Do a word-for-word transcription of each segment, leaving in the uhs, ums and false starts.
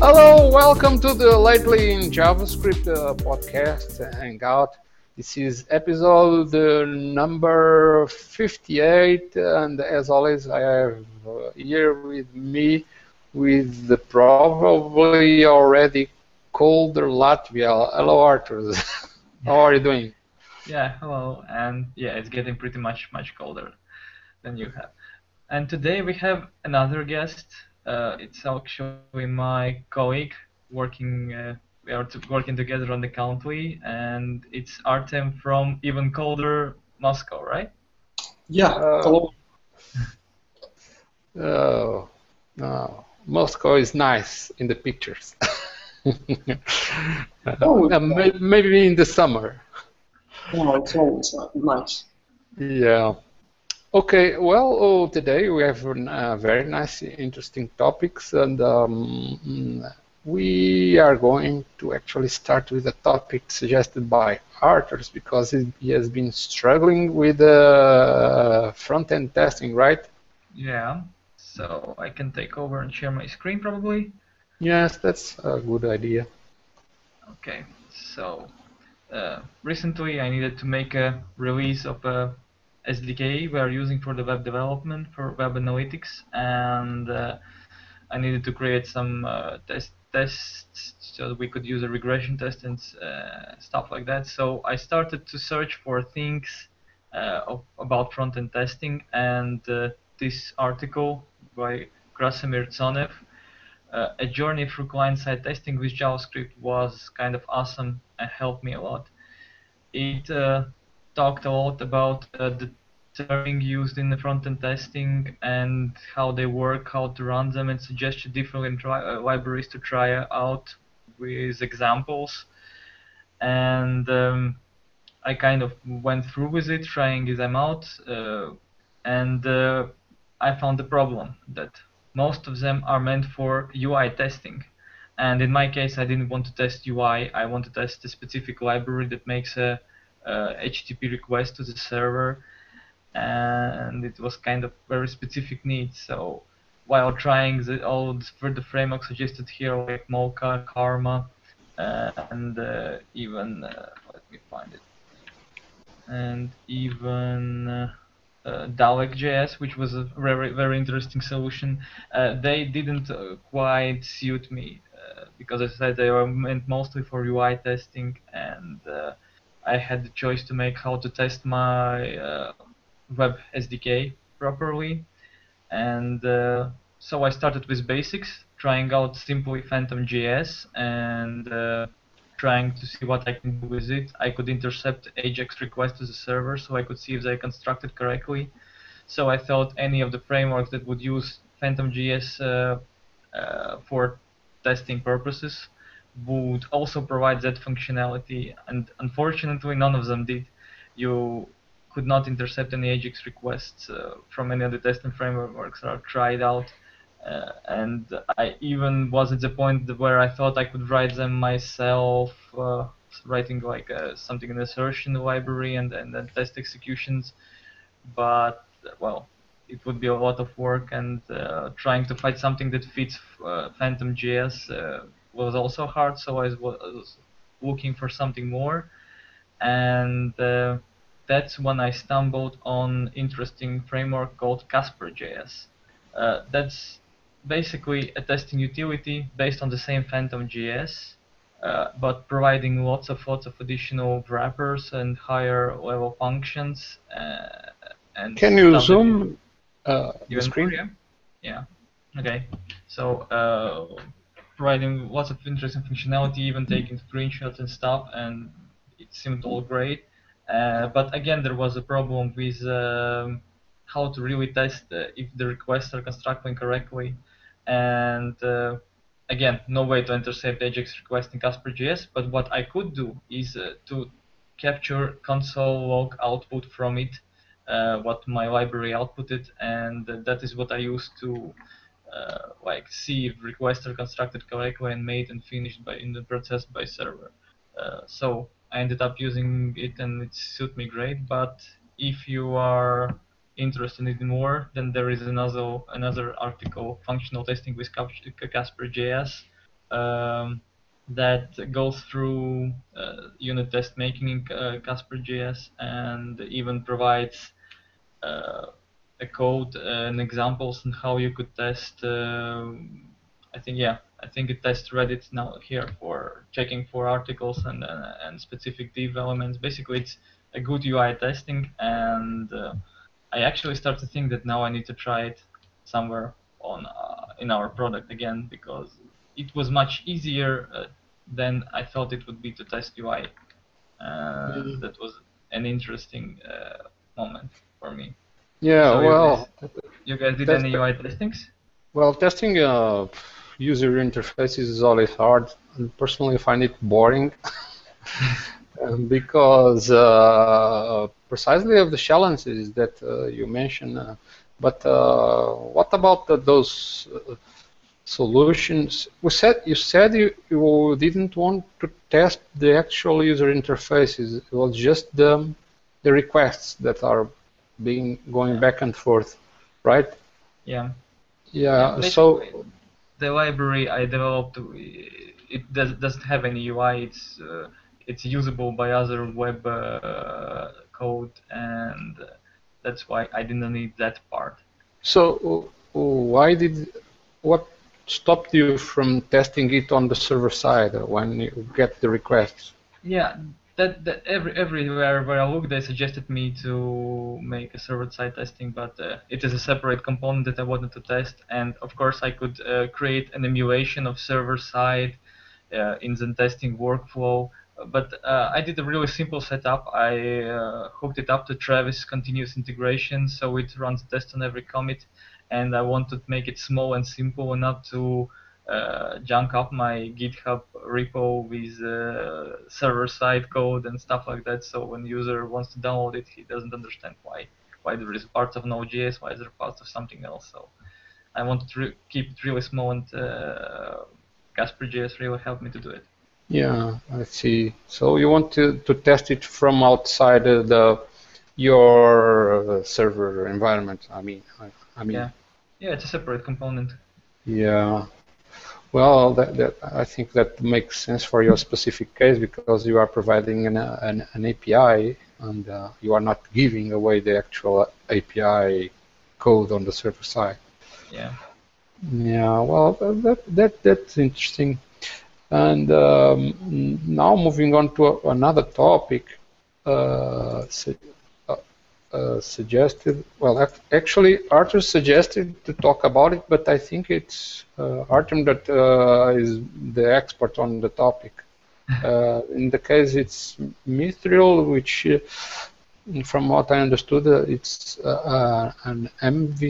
Hello, welcome to the Lately in JavaScript uh, podcast Hangout. This is episode uh, number fifty-eight, and as always, I have uh, here with me with the probably already colder Latvia. Hello, Artur. How are you doing? Yeah, hello, and yeah, it's getting pretty much much colder than you have. And today we have another guest. Uh, it's actually my colleague working. Uh, we are t- working together on the Countly, and it's Artem from even colder Moscow, right? Yeah, Uh, hello. oh, no. Moscow is nice in the pictures. Oh, Uh, may- maybe in the summer. no, it's always uh, nice. Yeah. Okay, well, oh, today we have uh, very nice, interesting topics, and um, mm, we are going to actually start with a topic suggested by Arthur because he he has been struggling with uh, front-end testing, right? Yeah. So I can take over and share my screen probably. Yes, that's a good idea. Okay. So uh, recently I needed to make a release of a S D K we are using for the web development for web analytics, and uh, I needed to create some uh, test tests so that we could use a regression test and uh, stuff like that. So I started to search for things uh, of, about front-end testing, and uh, this article by Krasimir Tsonev, uh, A Journey Through Client-Side Testing with JavaScript, was kind of awesome and helped me a lot. It uh, talked a lot about uh, the terming used in the front-end testing and how they work, how to run them, and suggested different tri- uh, libraries to try out with examples. And um, I kind of went through with it, trying them out, uh, and uh, I found the problem that most of them are meant for U I testing. And in my case, I didn't want to test U I. I want to test a specific library that makes a, a H T T P request to the server, and it was kind of very specific needs. So while trying the, all the, for the framework suggested here, like Mocha, Karma, uh, and uh, even uh, let me find it, and even uh, uh, Dalek.js, which was a very very interesting solution. Uh, they didn't uh, quite suit me uh, because as I said they were meant mostly for U I testing, and uh, I had the choice to make how to test my uh, web S D K properly, and uh, so I started with basics, trying out simply Phantom.js and uh, trying to see what I can do with it. I could intercept Ajax requests to the server, so I could see if they constructed correctly. So I thought any of the frameworks that would use Phantom.js uh, uh, for testing purposes would also provide that functionality, and unfortunately none of them did. You could not intercept any Ajax requests uh, from any of the testing frameworks that are tried out. Uh, and I even was at the point where I thought I could write them myself, uh, writing like uh, something in the assertion library and, and then test executions. But well, it would be a lot of work, and uh, trying to find something that fits uh, Phantom.js uh, was also hard. So I was looking for something more, and uh, that's when I stumbled on interesting framework called Casper.js. Uh, that's basically a testing utility based on the same Phantom.js, uh, but providing lots of lots of additional wrappers and higher level functions uh, and Can you stuff that is zoom uh, the even more. screen? Yeah. Yeah. Okay. So uh, providing lots of interesting functionality, even taking screenshots and stuff, and it seemed all great. Uh, but again, there was a problem with um, how to really test uh, if the requests are constructed correctly, and uh, again, no way to intercept Ajax request in Casper.js. But what I could do is uh, to capture console log output from it, uh, what my library outputted, and uh, that is what I use to uh, like see if requests are constructed correctly and made and finished by in the process by server. Uh, so I ended up using it and it suited me great. But if you are interested in more, then there is another another article, functional testing with Casper.js, um, that goes through uh, unit test making in uh, Casper J S and even provides uh, a code and examples on how you could test. Uh, I think yeah, I think it tests Reddit now here for checking for articles and uh, and specific div elements. Basically, it's a good U I testing, and uh, I actually start to think that now I need to try it somewhere on uh, in our product again, because it was much easier uh, than I thought it would be to test U I. Uh, Mm. that was an interesting uh, moment for me. Yeah, So you guys, well, you guys did that's any U I testings? well, testing uh, user interfaces is always hard. And personally, I find it boring um, because uh, precisely of the challenges that uh, you mentioned. Uh, but uh, what about the, those uh, solutions? We said you said you, you didn't want to test the actual user interfaces. It was just the the requests that are being going Yeah. back and forth, right? Yeah. Yeah. Yeah, So basically, the library I developed, it does, doesn't have any U I. It's uh, it's usable by other web uh, code, and uh, that's why I didn't need that part. so why did what stopped you from testing it on the server side when you get the requests? Yeah, that, that every everywhere where I look, they suggested me to make a server-side testing, but uh, it is a separate component that I wanted to test, and of course I could uh, create an emulation of server-side uh, in the testing workflow. But uh, I did a really simple setup. I uh, hooked it up to Travis continuous integration, so it runs tests on every commit, and I wanted to make it small and simple enough to uh, junk up my GitHub repo with uh, server-side code and stuff like that. So when user wants to download it, he doesn't understand why why there is parts of Node.js, why there are parts of something else. So I wanted to re- keep it really small, and uh, Casper.js really helped me to do it. Yeah, I see. So you want to, to test it from outside of the your uh, server environment. I mean, I, I mean. Yeah, yeah, it's a separate component. Yeah. Well, that, that I think that makes sense for your specific case because you are providing an, an, an A P I and uh, you are not giving away the actual A P I code on the server side. Yeah. Yeah. Well, that that that's interesting. And um, now moving on to another topic, uh, su uh, uh, suggested, well, ac actually Artur suggested to talk about it, but I think it's uh, Artem that uh, is the expert on the topic. Uh, in the case, it's Mithril, which, uh, from what I understood, uh, it's uh, uh, an M V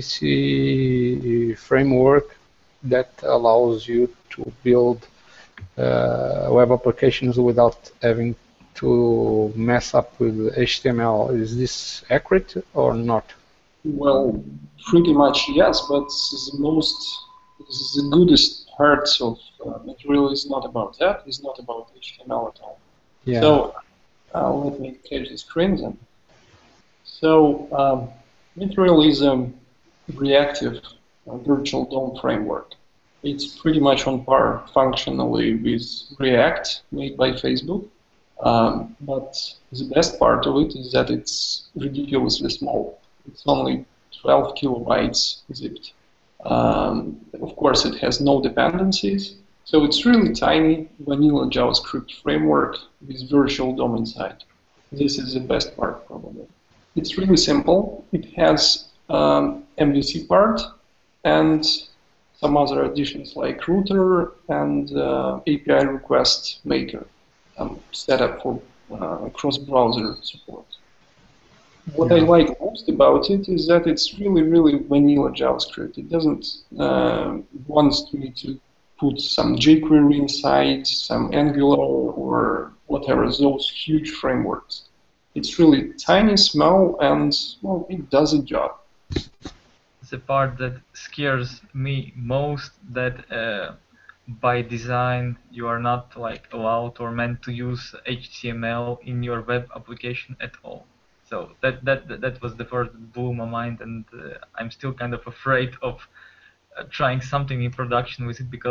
C framework that allows you to build Uh, web applications without having to mess up with H T M L. Is this accurate or not? Well, pretty much yes, but the most, the goodest parts of uh, it really is not about that. It's not about H T M L at all. Yeah. So uh, let me catch the screen then. So um, Mithril is a reactive uh, virtual D O M framework. It's pretty much on par functionally with React, made by Facebook. Um, but the best part of it is that it's ridiculously small. It's only twelve kilobytes zipped. Um, of course, it has no dependencies. So it's really tiny, vanilla JavaScript framework with virtual D O M inside. This is the best part, probably. It's really simple. It has um, M V C part and some other additions like router and uh, A P I request maker um, set up for uh, cross-browser support. What Yeah. I like most about it is that it's really, really vanilla JavaScript. It doesn't uh, want me to put some jQuery inside, some Angular or whatever, those huge frameworks. It's really tiny, small, and well, it does a job. The part that scares me most, that uh, by design you are not like allowed or meant to use H T M L in your web application at all. So that that that was the first that blew my mind, and uh, I'm still kind of afraid of uh, trying something in production with it, because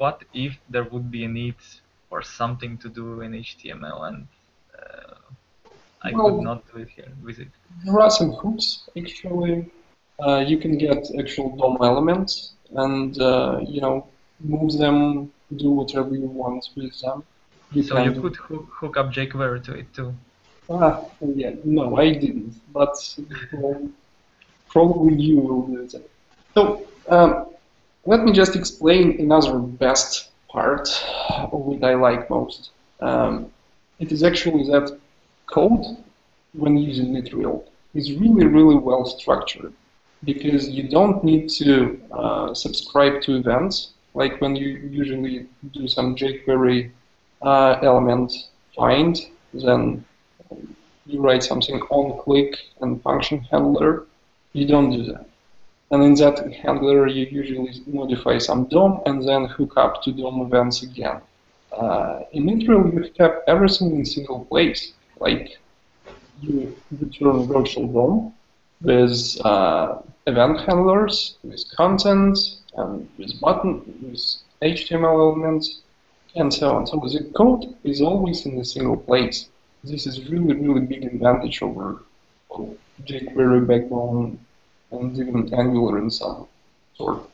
what if there would be a need for something to do in H T M L and uh, I Well, could not do it here with it? There are some hooks, actually. Uh, you can get actual D O M elements and, uh, you know, move them, do whatever you want with them. You So can you do- could hook, hook up jQuery to it too. Ah, yeah, no, I didn't, but well, probably you will do that. So, um, let me just explain another best part of what I like most. Um, it is actually that code, when using Mithril, is really, really well structured because you don't need to uh, subscribe to events, like when you usually do some jQuery uh, element find, then you write something on click and function handler. You don't do that. And in that handler, you usually modify some D O M and then hook up to D O M events again. Uh, in Mithril, you have everything in single place. Like you return virtual D O M with uh, event handlers, with content, and with button, with H T M L elements, and so on. So the code is always in a single place. This is really, really big advantage over jQuery backbone and even Angular in some sort.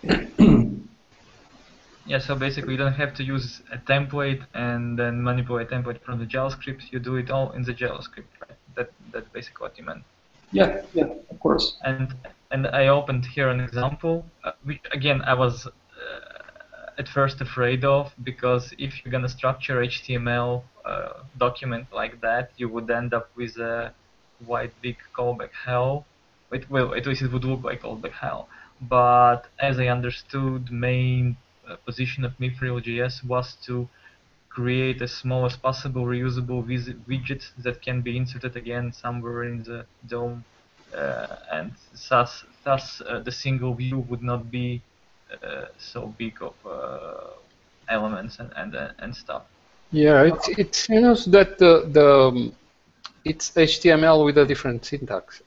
Yeah, so basically you don't have to use a template and then manipulate template from the JavaScript. You do it all in the JavaScript, right? That that's basically what you meant. Yeah, yeah, of course. And and I opened here an example, uh, which again I was uh, at first afraid of, because if you're gonna structure H T M L uh, document like that, you would end up with a white big callback hell. It will, at least it would look like callback hell. But as I understood, the main uh, position of Mithril.js was to create as small as possible reusable widget that can be inserted again somewhere in the D O M, uh, and thus, thus uh, the single view would not be uh, so big of uh, elements and and, uh, and stuff. Yeah, it it seems that the the um, it's H T M L with a different syntax.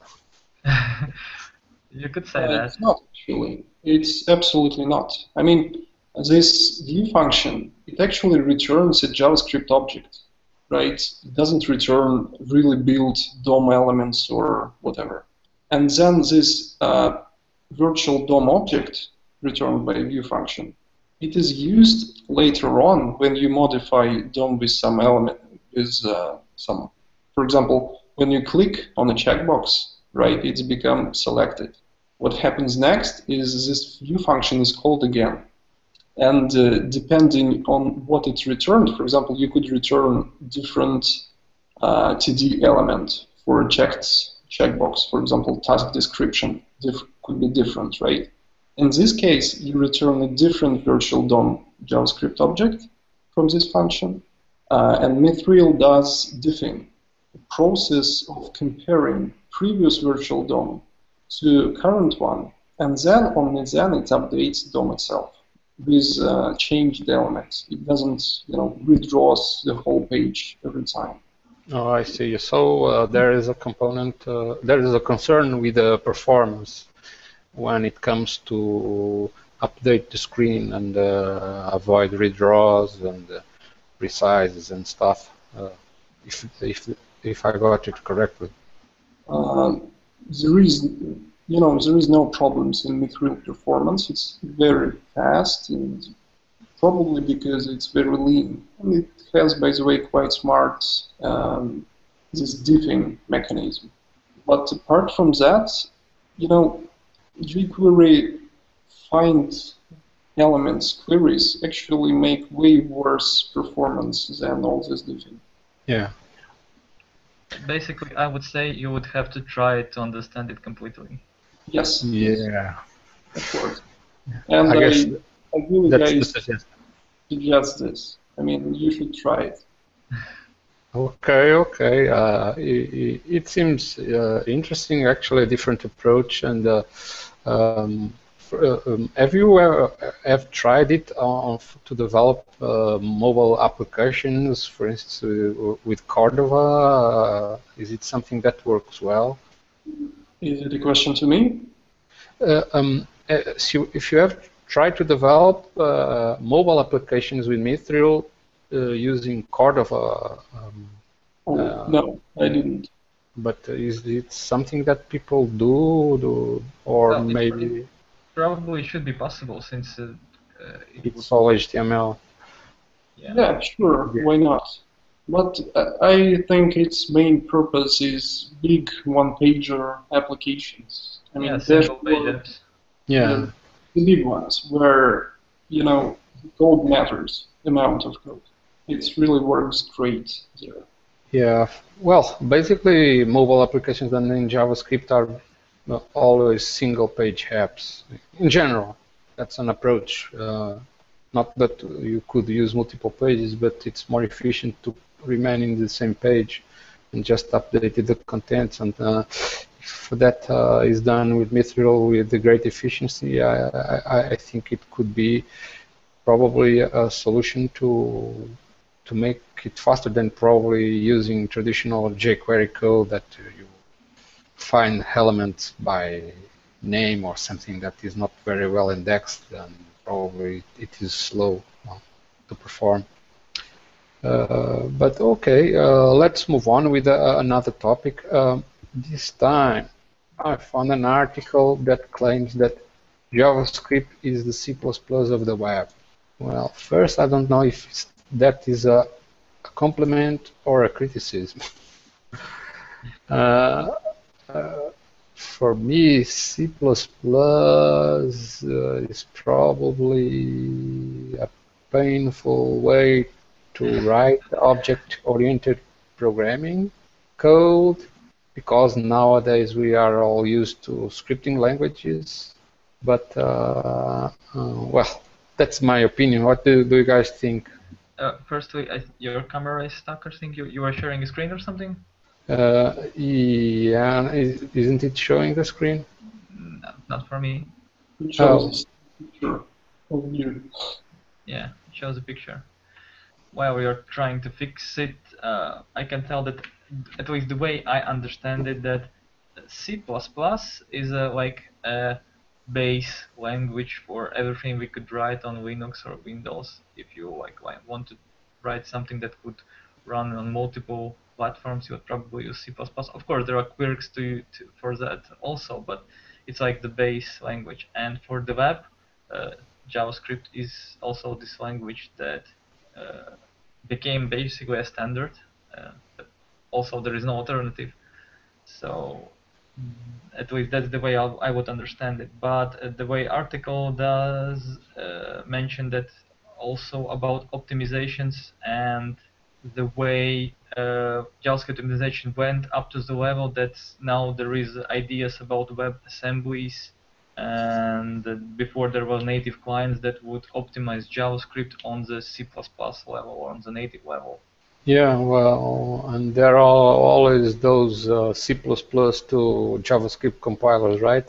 You could say Uh, that. It's not actually. It's absolutely not. I mean, this view function, it actually returns a JavaScript object, right? It doesn't return really built D O M elements or whatever. And then this uh, virtual D O M object returned by view function, it is used later on when you modify D O M with some element, with uh, some, for example, when you click on a checkbox, right, it's become selected. What happens next is this view function is called again. And uh, depending on what it returned, for example, you could return different uh, T D element for a checked checkbox. For example, task description could be different, right? In this case, you return a different virtual D O M JavaScript object from this function. Uh, and Mithril does diffing, the process of comparing previous virtual D O M to current one, and then only then it updates D O M itself with uh, changed elements. It doesn't, you know, redraws the whole page every time. Oh, I see. So uh, there is a component, uh, there is a concern with the performance when it comes to update the screen and uh, avoid redraws and uh, resizes and stuff. Uh, if if if I got it correctly. Um, there is, you know, there is no problems in Mithril performance. It's very fast, and probably because it's very lean. And it has, by the way, quite smart um, this diffing mechanism. But apart from that, you know, jQuery find elements queries actually make way worse performance than all this diffing. Yeah. Basically, I would say you would have to try it to understand it completely. Yes. Yeah. Of course. And I I, guess I really that's the guys suggestion. suggest this. I mean, you should try it. Okay, okay. Uh, it, it seems uh, interesting, actually, a different approach. And uh, um, for, uh, um, have you ever have tried it on, to develop uh, mobile applications, for instance, uh, with Cordova? Uh, is it something that works well? Is it a question to me? Uh, um, uh, so if you have try to develop uh, mobile applications with Mithril uh, using Cordova. Um, Oh, uh, no, I didn't. but is it something that people do, do or Well, it, maybe it probably should be possible since uh, uh, it would. it's all H T M L? Yeah. Yeah, sure, Yeah. why not? But uh, I think its main purpose is big one-pager applications. I mean, Yeah, single page dashboard, apps. Yeah. the, the big ones where, you know, code matters, amount of code. It really works great there. Yeah, well, basically mobile applications done in JavaScript are uh, always single-page apps. In general, that's an approach. Uh, not that you could use multiple pages, but it's more efficient to remain in the same page and just update the contents. And uh, if that uh, is done with Mithril with the great efficiency, I, I, I think it could be probably a solution to to make it faster than probably using traditional jQuery code that you find elements by name or something that is not very well indexed, and probably it is slow uh, to perform. Uh, but okay, uh, let's move on with uh, another topic. Um, this time I found an article that claims that JavaScript is the C plus plus of the web. Well, first, I don't know if it's, that is a, a compliment or a criticism. uh, uh, for me, C plus plus uh, is probably a painful way to write object-oriented programming code, because nowadays we are all used to scripting languages. But, uh, uh, well, that's my opinion. What do, do you guys think? Uh, firstly, I, your camera is stuck. I think you you are sharing a screen or something. Uh, yeah, is, isn't it showing the screen? No, not for me. It shows a picture of you. Yeah, it shows a picture. While we are trying to fix it, uh, I can tell that, at least the way I understand it, that C plus plus is a, like a base language for everything we could write on Linux or Windows. If you like, like want to write something that could run on multiple platforms, you would probably use C plus plus. Of course, there are quirks to, to for that also, but it's like the base language. And for the web, uh, JavaScript is also this language that uh, became basically a standard. Uh, but also, there is no alternative. So at least that's the way I, I would understand it. But uh, the way article does uh, mention that also about optimizations and the way uh, JavaScript optimization went up to the level that now there is ideas about web assemblies, and uh, before there was native clients that would optimize JavaScript on the C plus plus level or on the native level. Yeah, well, and there are always those uh, C plus plus to JavaScript compilers, right?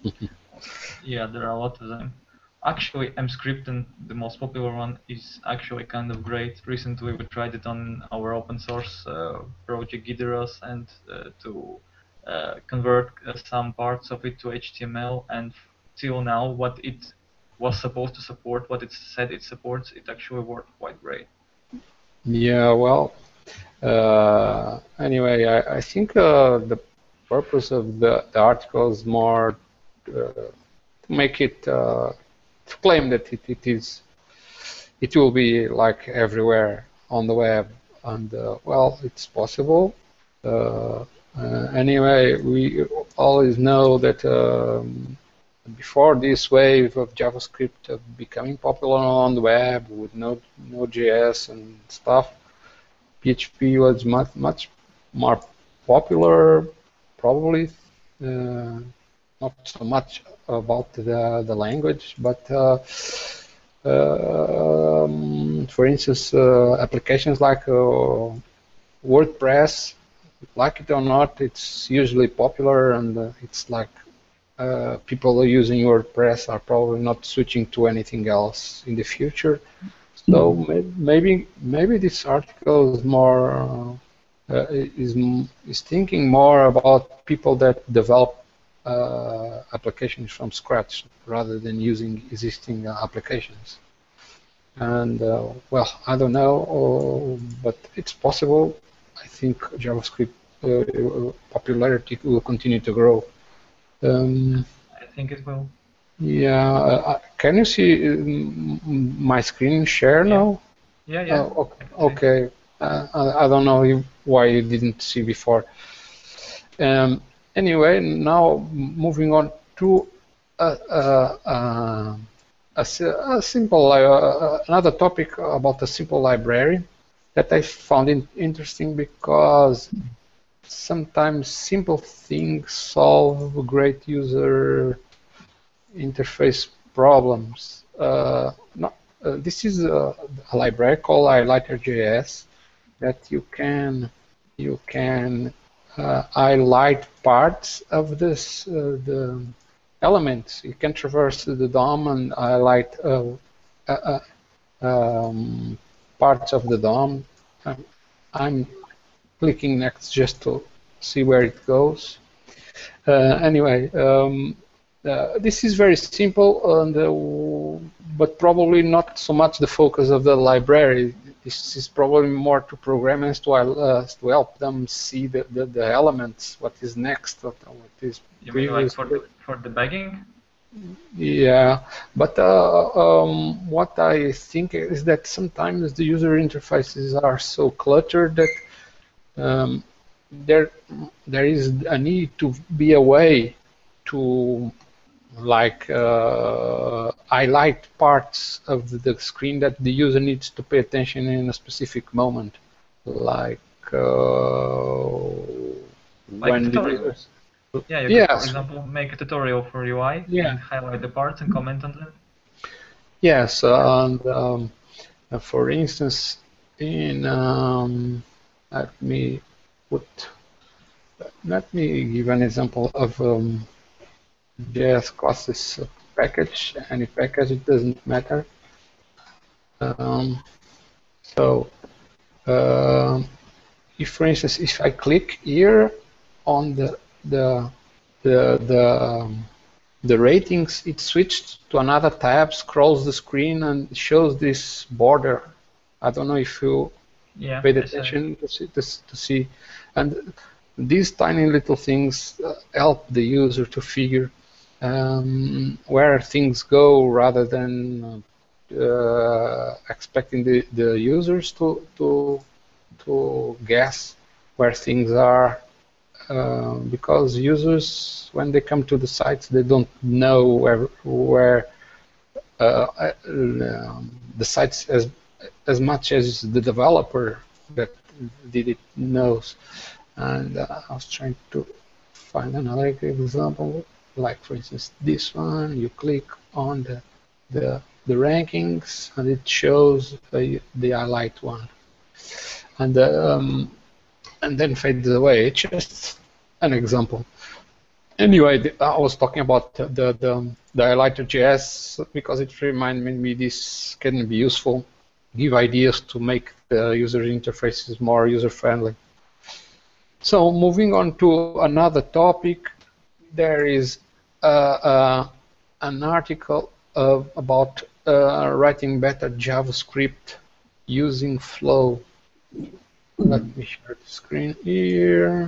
Yeah, there are a lot of them. Actually, Emscripten, the most popular one, is actually kind of great. Recently, we tried it on our open source uh, project Gideros, and uh, to uh, convert uh, some parts of it to H T M L. And till now, what it was supposed to support, what it said it supports, it actually worked quite great. Yeah, well, uh, anyway, I, I think uh, the purpose of the, the article is more uh, to make it, uh, to claim that it, it is, it will be like everywhere on the web, and uh, well, it's possible. Uh, uh, anyway, we always know that um, before this wave of JavaScript uh, becoming popular on the web with Node, Node.js and stuff, P H P was much much more popular, probably uh, not so much about the the language, but uh, uh, um, for instance, uh, applications like uh, WordPress, like it or not, it's usually popular, and uh, it's like uh, people using WordPress are probably not switching to anything else in the future. So maybe maybe this article is more uh, is is thinking more about people that develop uh, applications from scratch rather than using existing uh, applications. And uh, well, I don't know, uh, but it's possible. I think JavaScript uh, popularity will continue to grow. Um, I think it will. yeah, uh, can you see um, my screen share Yeah. now? Yeah, yeah. Oh, okay. okay. Uh, I, I don't know if, why you didn't see before. Um, anyway, now moving on to a, a, a, a, a simple, uh, another topic about a simple library that I found it interesting because sometimes simple things solve great user interface problems. Uh, not, uh, this is a, a library called highlighter.js that you can you can uh, highlight parts of this uh, the elements. You can traverse the D O M and highlight uh, uh, um, parts of the D O M. I'm, I'm clicking next just to see where it goes. Uh, anyway, um, uh, this is very simple, and, uh, but probably not so much the focus of the library. This is probably more to programmers to, uh, to help them see the, the, the elements, what is next, what, what is You mean like for the, for debugging? Yeah, but uh, um, what I think is that sometimes the user interfaces are so cluttered that um, there there is a need to be a way to like uh, highlight parts of the screen that the user needs to pay attention in a specific moment, like uh, like when the users. Yeah, you yes. could, for example, make a tutorial for U I yeah. and highlight the parts and comment on them. Yes, uh, and um, uh, for instance, in um, let me put let me give an example of um, J S classes package. Any package, it doesn't matter. Um, so, uh, if for instance, if I click here on the the the the um, the ratings, it switched to another tab, scrolls the screen, and shows this border. I don't know if you yeah, paid attention to see, to, to see. And these tiny little things uh, help the user to figure um, where things go rather than uh, expecting the, the users to, to, to guess where things are. Uh, because users, when they come to the sites, they don't know where where uh, um, the sites as as much as the developer that did it knows. And uh, I was trying to find another example, like for instance this one. You click on the the, the rankings, and it shows the the highlight one, and um, and then fades away. It's just an example. Anyway, I was talking about the the, the highlighter.js because it reminded me this can be useful, give ideas to make the user interfaces more user-friendly. So moving on to another topic, there is uh, uh, an article uh, about uh, writing better JavaScript using Flow. Let me share the screen here.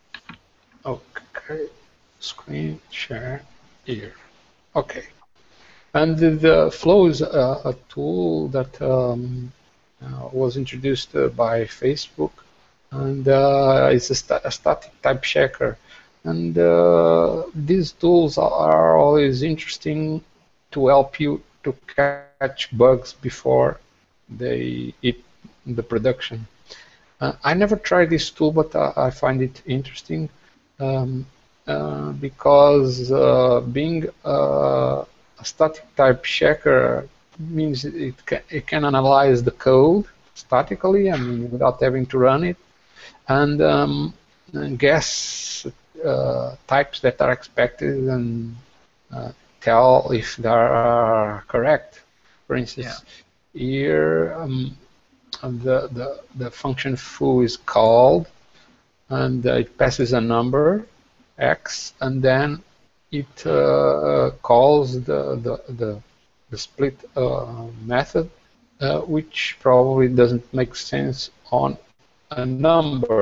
Okay, screen share here. Okay, and the, the Flow is a, a tool that um, uh, was introduced uh, by Facebook, and uh, it's a, st a static type checker. And uh, these tools are always interesting to help you to catch bugs before they hit the production. Uh, I never tried this tool, but uh, I find it interesting um, uh, because uh, being uh, a static type checker means it can, it can analyze the code statically, I mean, without having to run it, and, um, and guess uh, types that are expected and uh, tell if they are correct. For instance, yeah. here um, the, the, the function foo is called, and uh, it passes a number, x, and then it uh, calls the the the, the split uh, method, uh, which probably doesn't make sense on a number.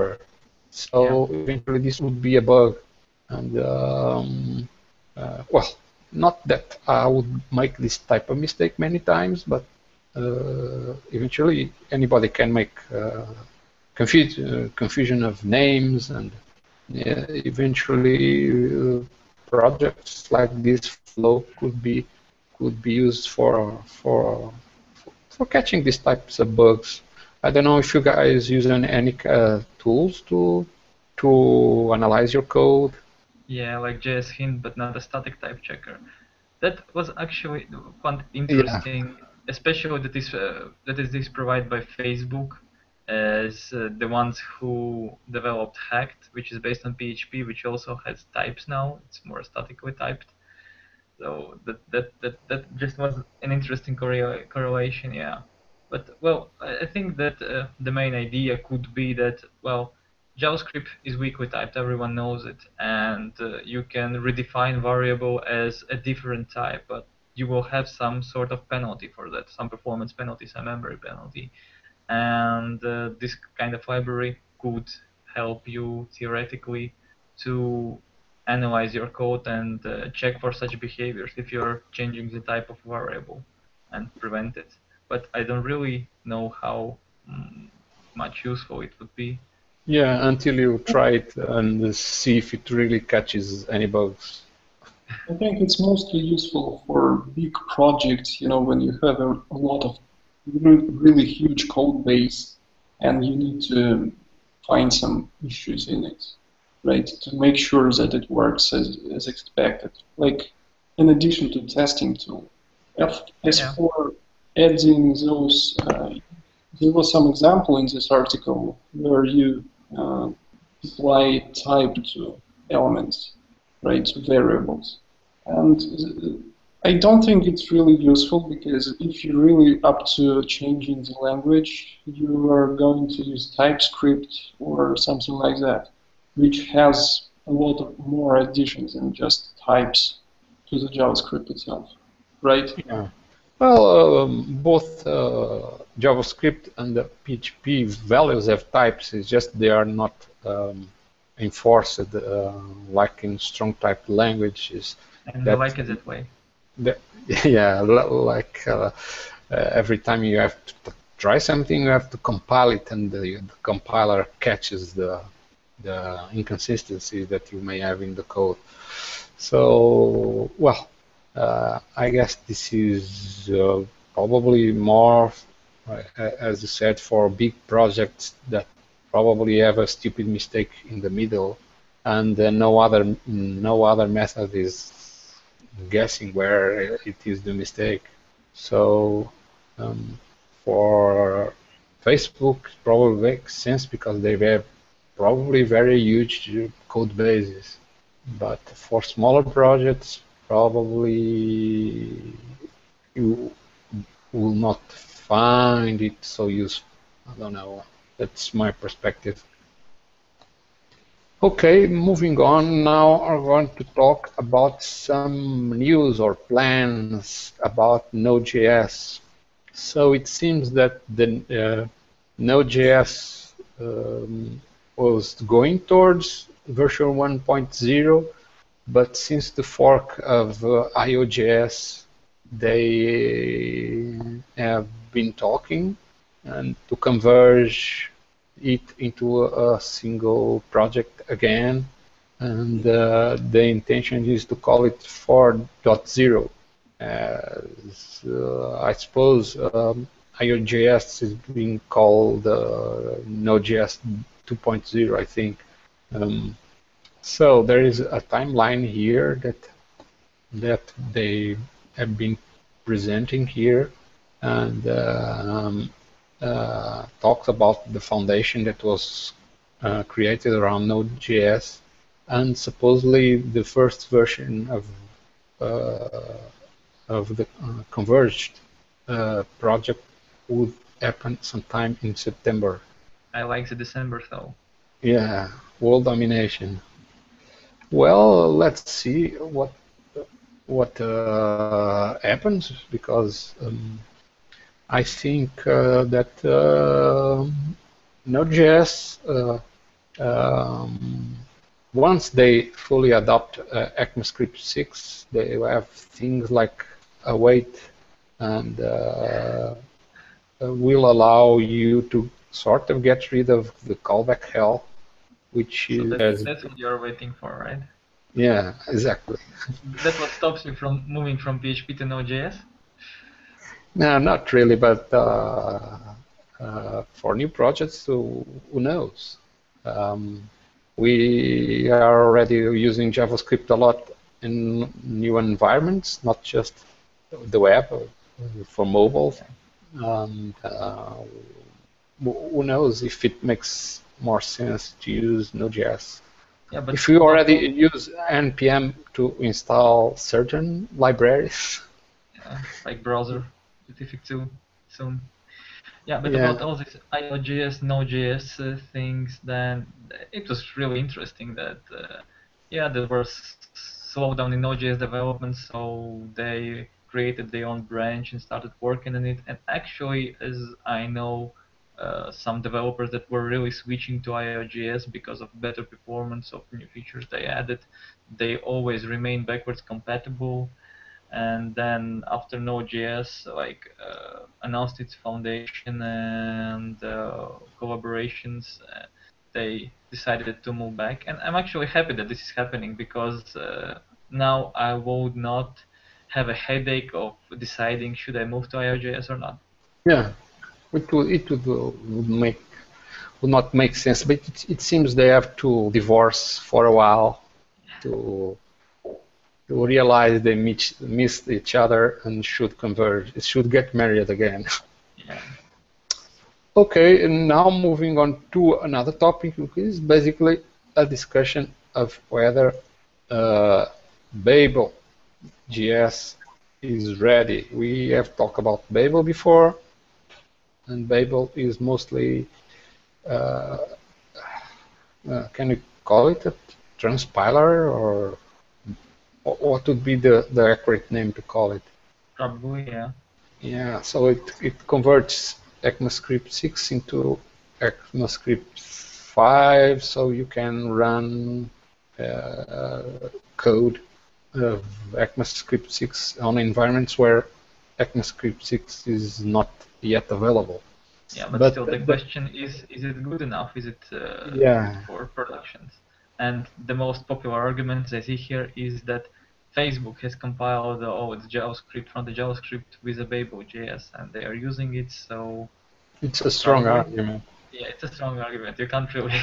So Yeah. eventually this would be a bug, and um, uh, well, not that I would make this type of mistake many times, but uh, eventually anybody can make uh, confuse, uh, confusion of names, and yeah, eventually uh, projects like this flow could be could be used for for for catching these types of bugs. I don't know if you guys use any, any uh, tools to to analyze your code. Yeah, like J S hint, but not a static type checker. That was actually quite Yeah, interesting, especially that is uh, that is this provided by Facebook, as uh, the ones who developed Hacked, which is based on P H P, which also has types now. It's more statically typed. So that that that, that just was an interesting correla correlation, yeah. But well, I I think that uh, the main idea could be that well, JavaScript is weakly typed, everyone knows it, and uh, you can redefine variable as a different type, but you will have some sort of penalty for that, some performance penalty, some memory penalty, and uh, this kind of library could help you theoretically to analyze your code and uh, check for such behaviors if you're changing the type of variable and prevent it. But I don't really know how mm, much useful it would be. yeah. Until you try it and see if it really catches any bugs. I think it's mostly useful for big projects, you know, when you have a, a lot of re- really huge code base and you need to find some issues in it, right? To make sure that it works as, as expected. Like, in addition to testing tool, F- Yeah. as for adding those, uh, there was some example in this article where you uh, apply type to elements, right, to variables. And uh, I don't think it's really useful because if you're really up to changing the language, you are going to use TypeScript or something like that, which has a lot of more additions than just types to the JavaScript itself, right? Yeah. Well, um, both uh, JavaScript and the P H P values have types. It's just they are not um, enforced uh, like in strong typed languages. And I That, like it that way. that yeah, like uh, uh, every time you have to try something, you have to compile it, and the, the compiler catches the the inconsistencies that you may have in the code. So, well, uh, I guess this is uh, probably more, uh, as you said, for big projects that probably have a stupid mistake in the middle, and uh, no other no other method is guessing where it is the mistake. So, um, for Facebook, it probably makes sense because they have probably very huge code bases. But for smaller projects, probably you will not find it so useful. I don't know. That's my perspective. Okay, moving on. Now I'm going to talk about some news or plans about Node.js. So it seems that the uh, Node.js um, was going towards version one point zero, but since the fork of uh, I O J S, they have been talking and to converge it into a single project again. And uh, the intention is to call it four point zero. As, uh, I suppose um, I O J S is being called uh, Node.js two point zero, I think. Um, so there is a timeline here that that they have been presenting here, and uh, um, uh, talks about the foundation that was uh, created around Node.js, and supposedly the first version of uh, of the uh, converged uh, project would happen sometime in September. I like the December though. Yeah, world domination. Well, let's see what what uh, happens because um, I think uh, that uh, Node.js, uh, um, once they fully adopt uh, ECMAScript six, they will have things like await and uh, will allow you to sort of get rid of the callback hell, which So that, is that's what you're waiting for, right? yeah, exactly. That's what stops you from moving from P H P to Node.js? No, not really, but uh, uh, for new projects, who, who knows? Um, we are already using JavaScript a lot in new environments, not just the web, uh, for mobile. And uh, who knows if it makes more sense to use Node.js. Yeah, but if you already use N P M to install certain libraries. Yeah, like browser specific too soon. Yeah, but Yeah. about all these I O J S, Node.js uh, things, then it was really interesting that uh, yeah, there was slowdown in Node.js development, so they created their own branch and started working on it. And actually, as I know, uh, some developers that were really switching to I O J S because of better performance of new features they added, they always remain backwards compatible. And then after Node.js like uh, announced its foundation and uh, collaborations, uh, they decided to move back. And I'm actually happy that this is happening because uh, now I would not have a headache of deciding should I move to I O J S or not. Yeah, it would it would, would make would not make sense, but it, it seems they have to divorce for a while to to realize they meet, missed each other and should converge, should get married again. Yeah. Okay, and now moving on to another topic, which is basically a discussion of whether uh, Babel J S is ready. We have talked about Babel before, and Babel is mostly, uh, uh, can you call it a transpiler, or what would be the, the accurate name to call it? Probably, yeah. Yeah, so it, it converts ECMAScript six into ECMAScript five, so you can run uh, code of ECMAScript six on environments where ECMAScript six is not yet available. Yeah, but, But still the the- question is, is it good enough? Is it uh, Yeah. for productions? And the most popular argument I see here is that Facebook has compiled the, oh, it's JavaScript from the JavaScript with a Babel J S, and they are using it, so It's a strong Probably. argument. yeah, it's a strong argument. You can't really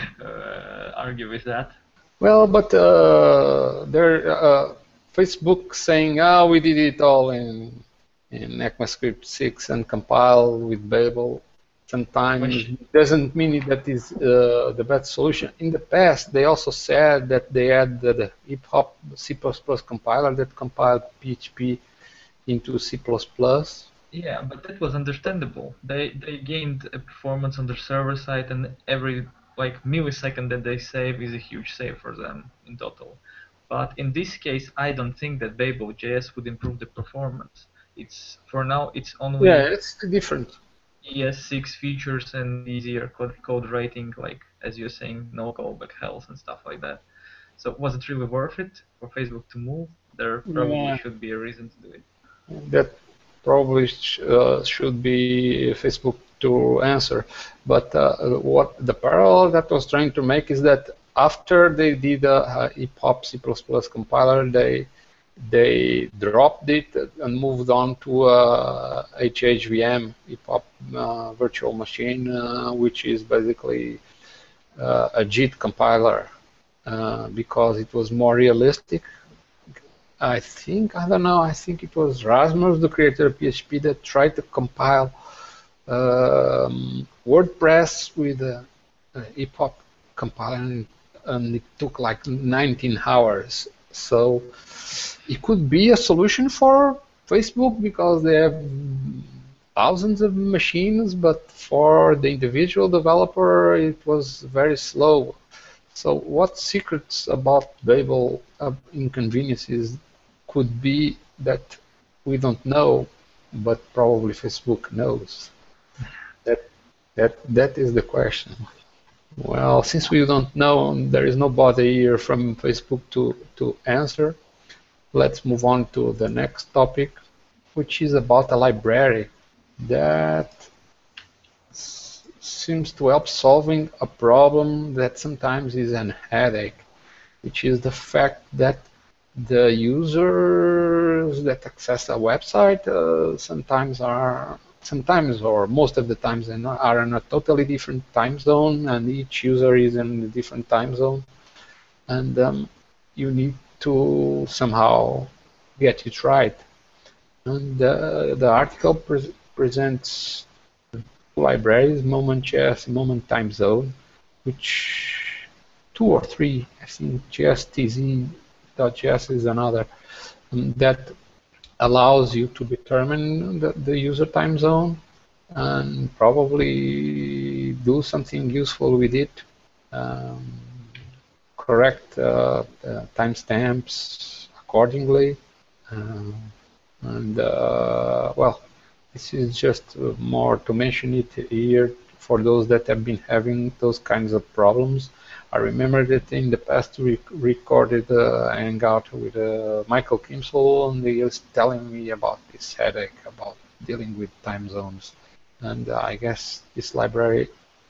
uh, argue with that. Well, but uh, there, uh, Facebook saying, "Ah, we did it all in in ECMAScript six and compile with Babel." Sometimes Question. doesn't mean that is uh, the best solution. In the past, they also said that they had the, the hip hop C plus plus compiler that compiled P H P into C plus plus. Yeah, but that was understandable. They they gained a performance on their server side, and every like millisecond that they save is a huge save for them in total. But in this case, I don't think that Babel J S would improve the performance. It's for now it's only Yeah, it's different. E S six features and easier code, code writing, like as you're saying, no callback hells and stuff like that. So was it really worth it for Facebook to move? There probably Yeah. should be a reason to do it. That probably sh uh, should be Facebook to answer. But uh, what the parallel that I was trying to make is that after they did a, a hip hop C plus plus compiler, they they dropped it and moved on to a H H V M, hip hop uh, virtual machine, uh, which is basically uh, a JIT compiler uh, because it was more realistic. I think, I don't know, I think it was Rasmus, the creator of P H P, that tried to compile um, WordPress with a, a hip hop compiler, and it took like nineteen hours. So it could be a solution for Facebook because they have thousands of machines, but for the individual developer, it was very slow. So what secrets about Babel uh, inconveniences could be that we don't know, but probably Facebook knows? That that that is the question. Well, since we don't know, there is nobody here from Facebook to to answer. Let's move on to the next topic, which is about a library that seems to help solving a problem that sometimes is an headache, which is the fact that the users that access a website uh, sometimes are sometimes or most of the times are in a totally different time zone, and each user is in a different time zone, and um, you need to somehow get it right. And uh, the article pre presents libraries, Moment.js, Moment Time Zone, which two or three, I think JSTZ.js is another, um, that allows you to determine the, the user time zone and probably do something useful with it. Um, correct uh, uh, timestamps accordingly. Uh, and uh, well, this is just more to mention it here for those that have been having those kinds of problems. I remember that in the past we recorded a hangout with uh, Michael Kimsel, and he was telling me about this headache about dealing with time zones. And uh, I guess this library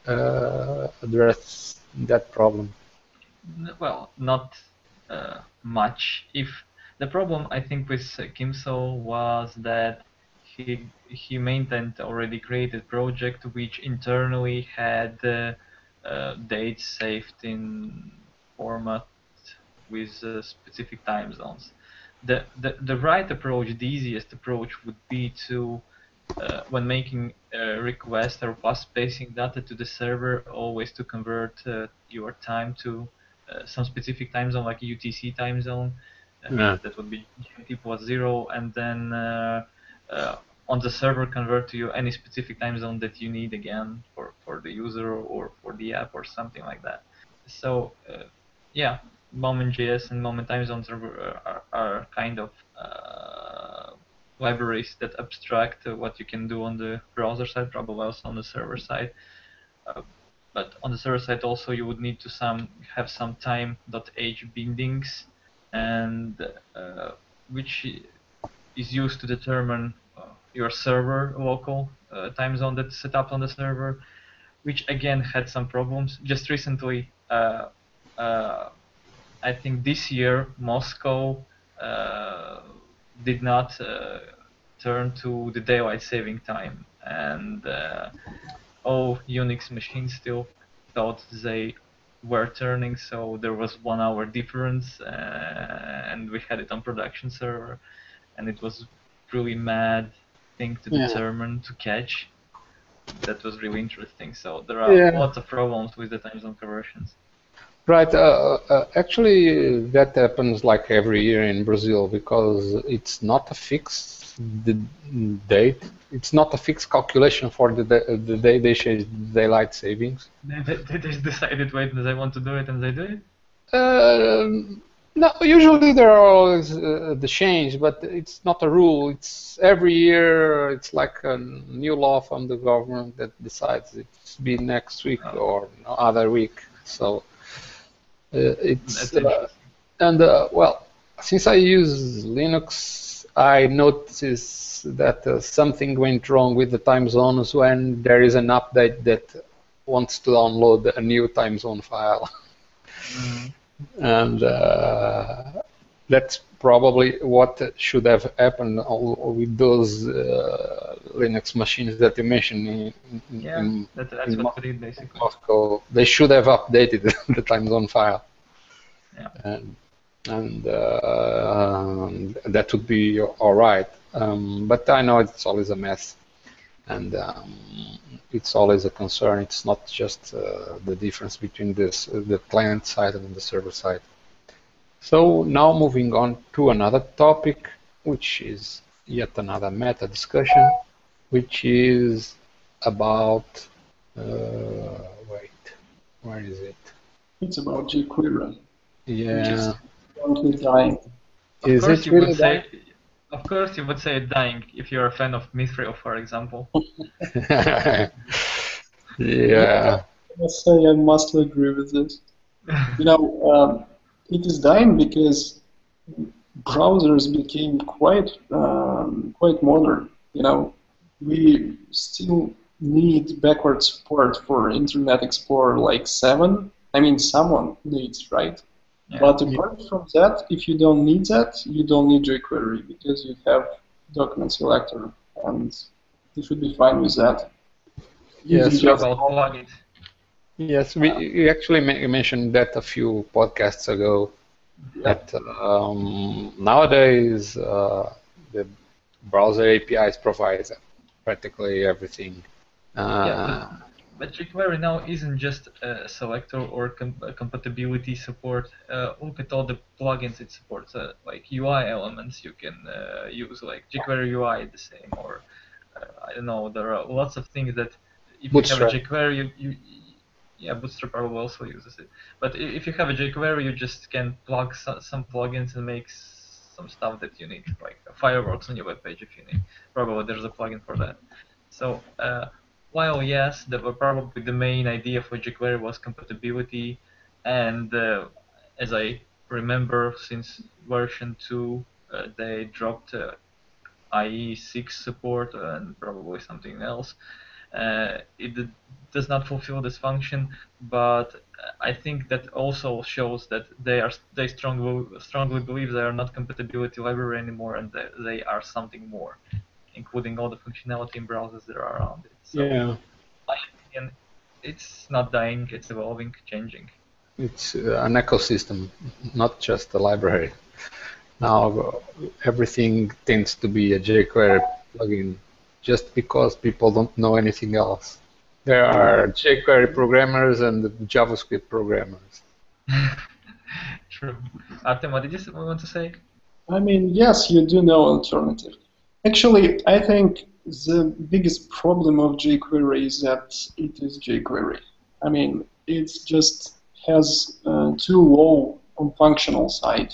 uh, addressed that problem. Well, not uh, much. If the problem I think with uh, Kimsel was that he he maintained already created project which internally had uh, uh, dates saved in format with uh, specific time zones. The, the the right approach, the easiest approach, would be to uh, when making a request or pass passing data to the server, always to convert uh, your time to uh, some specific time zone, like U T C time zone. Uh, Yeah. that would be G M T plus zero, and then uh, uh, on the server convert to you any specific time zone that you need again for, for the user or for the app or something like that. So uh, yeah, Moment.js and Moment time zones are, are, are kind of uh, libraries that abstract uh, what you can do on the browser side, probably also on the server side. Uh, but on the server side also you would need to some have some time.h bindings, and uh, which is used to determine uh, your server local uh, time zone that's set up on the server, which again had some problems. Just recently, uh, uh, I think this year, Moscow uh, did not uh, turn to the daylight saving time, and uh, all Unix machines still thought they were turning, so there was one hour difference, uh, and we had it on production server, and it was really mad thing to Yeah. determine, to catch. That was really interesting. So there are Yeah. lots of problems with the time zone conversions. Right. Uh, uh, actually, that happens like every year in Brazil because it's not a fixed the date. It's not a fixed calculation for the the day they change daylight savings. They, they, they just decided, wait, they want to do it, and they do it. Uh, no, usually there are always uh, the change, but it's not a rule. It's every year. It's like a new law from the government that decides it's be next week Oh. or other week. So. Uh, it's That's uh, interesting. and uh, well, since I use Linux, I notice that uh, something went wrong with the time zones when there is an update that wants to download a new time zone file. Mm. And uh, that's probably what should have happened with those uh, Linux machines that you mentioned in, in, Yeah, in, that, that's in what we did basically. Moscow. They should have updated the time zone file. Yeah. And, and uh, that would be all right. Um, but I know it's always a mess, and um, it's always a concern. It's not just uh, the difference between this, the client side and the server side. So now moving on to another topic, which is yet another meta discussion, which is about, uh, wait, where is it? It's about jQuery, which is Yeah. currently dying. Of Is course, it you would really say, of course, you would say dying if you're a fan of Mithril, for example. that? Yeah, Yeah. I must say I must agree with this. You know, um, it is dying because browsers became quite um, quite modern. You know, we still need backward support for Internet Explorer like seven. I mean, someone needs, right? Yeah. But apart from that, if you don't need that, you don't need jQuery because you have document selector, and you should be fine with that. You Yes, can we, How just about plugins? yes, we, we actually ma- mentioned that a few podcasts ago. yeah, That um, nowadays uh, the browser A P Is provide practically everything. Yeah, but Uh, but jQuery now isn't just a selector or com a compatibility support. Uh, look at all the plugins it supports, uh, like U I elements you can uh, use, like jQuery U I the same, or uh, I don't know. There are lots of things that if you have a Bootstrap. jQuery, you, you yeah, Bootstrap probably also uses it. But i- if you have a jQuery, you just can plug so, some plugins and make s- some stuff that you need, like fireworks on your web page if you need. Probably there's a plugin for that. So uh, while yes, the probably the main idea for jQuery was compatibility, and uh, as I remember, since version two, uh, they dropped uh, I E six support and probably something else. Uh, it d- does not fulfill this function, but I think that also shows that they are they strongly strongly believe they are not compatibility library anymore, and that they are something more, including all the functionality in browsers that are around it. So, in Yeah, my opinion, it's not dying; it's evolving, changing. it's uh, an ecosystem, not just a library. Now uh, everything tends to be a jQuery plugin just because people don't know anything else. There are jQuery programmers and JavaScript programmers. True. Artem, what did you s- want to say? I mean, yes, you do know alternative. Actually, I think the biggest problem of jQuery is that it is jQuery. I mean, it just has uh, too low on functional side